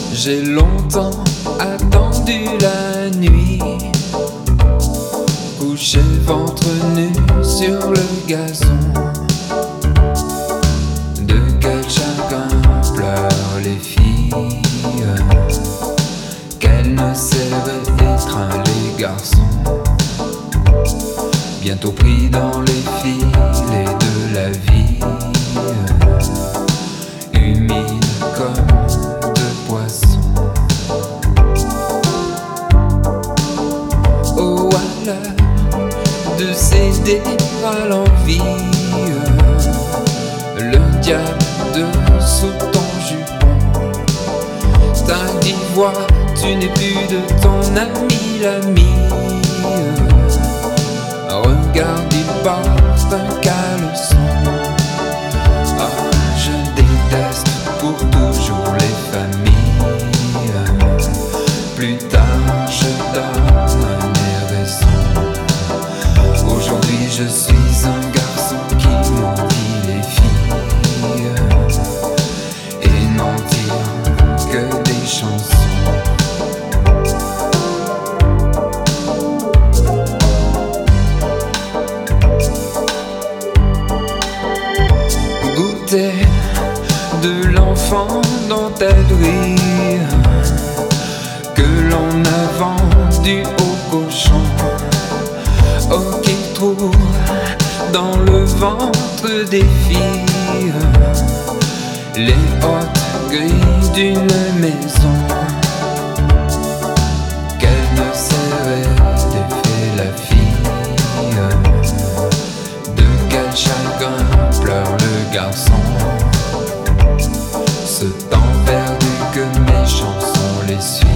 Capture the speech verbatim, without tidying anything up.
J'ai longtemps attendu la nuit, couché ventre nu sur le gazon. De quel chagrin pleurent les filles, qu'elles ne savaient étreindre les garçons. Bientôt pris dans les filets de la vie, humide comme de poissons. Oh, à l'heure de céder à l'envie, le diable dessous ton jupon t'a dit: vois, tu n'es plus de ton ami l'ami. Regarde, il porte un caleçon. Ah, je déteste pour toujours les familles. Plus tard, je donne un air raison. Aujourd'hui, je suis un garçon qui maudit les filles et n'en tire que des chansons. De l'enfant dont elle brille, que l'on a vendu au cochon, oh, qu'il trouve dans le ventre des filles les hautes grilles d'une maison. Qu'elle ne serrait d'effet la fille, de quel chagrin pleure le garçon. Ce temps perdu que mes chansons les suivent.